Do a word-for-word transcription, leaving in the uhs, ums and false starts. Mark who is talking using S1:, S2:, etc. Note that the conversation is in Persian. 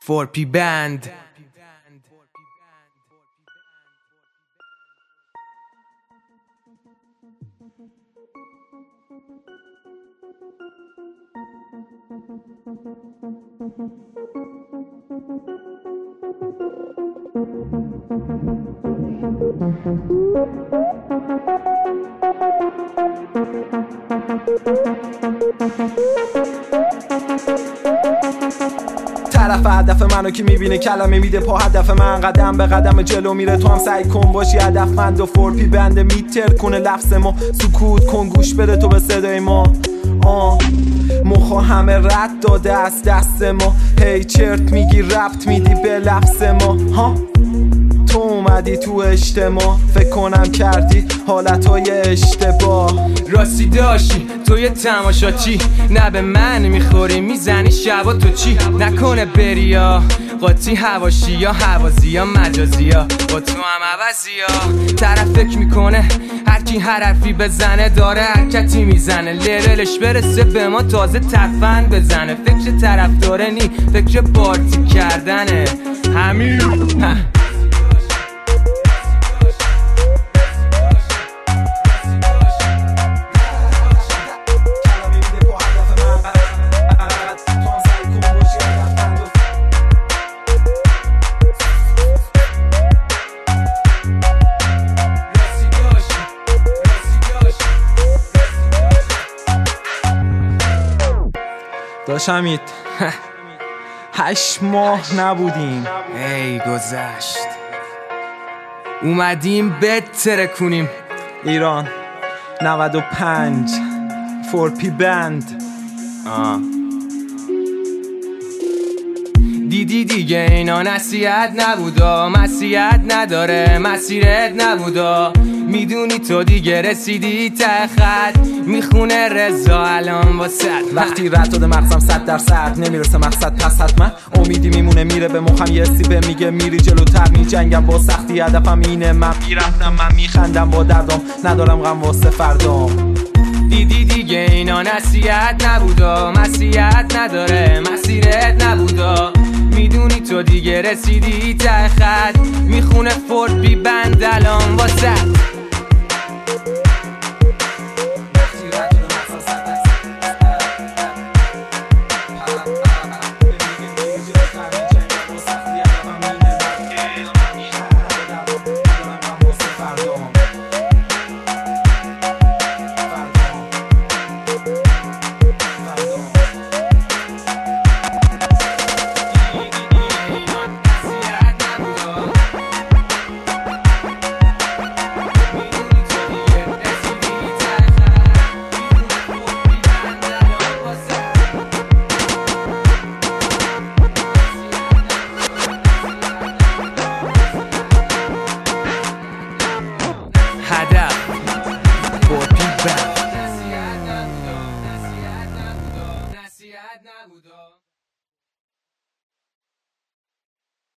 S1: فور پی بند.
S2: طرف هدف منو که میبینه کلمه میده پا هدف من، قدم به قدم جلو میره. تو هم سعی کن باشی هدفمند و فور پی بنده میتر کنه لفظ ما. سکوت کن گوش بده تو به صدای ما. آه مخا همه رد داده از دست ما. هی چرت میگی ربط میدی به لفظ ما. ها تو اومدی تو اجتماع، فکر کنم کردی حالتهای اشتباه.
S1: راستی داشتی تو یه تماشا چی؟ نه به من میخوری میزنی شبا تو چی؟ نکنه بری یا قاطی هواشی یا حوازی یا مجازی یا با تو هم عوضی یا. طرف فکر میکنه هر کی هر حرفی بزنه داره حرکتی میزنه، لولش برسه به ما تازه تفن بزنه. فکر طرف داره نی فکر پارتی کردنه همین.
S2: داشمید هشت ماه نبودیم.
S1: ای گذشت اومدیم بتره کنیم.
S2: ایران نود و پنج فور پی بند.
S1: آه. دیدی دیگه اینا نصیحت نبودا، مسیحت نداره مسیرت نبودا. میدونی تو دیگه رسیدی ته خط، میخونه رضا الان واسه
S2: وقتی رد داده مغزم صد درصد نمیرسه مقصد، پس حتما امیدی میمونه میره به مخم. یه سی به میگه میری جلوتر میجنگم با سختی، هدفم اینه من پیرفتم من میخندم با دردم، ندارم غم واسه فردام.
S1: دیدی دیگه اینا نصیحت نبودا، مسیحت نداره مسیرت نبودا. میدونی تو دیگه رسیدی ته خط، میخونه فور پی بند الان واسه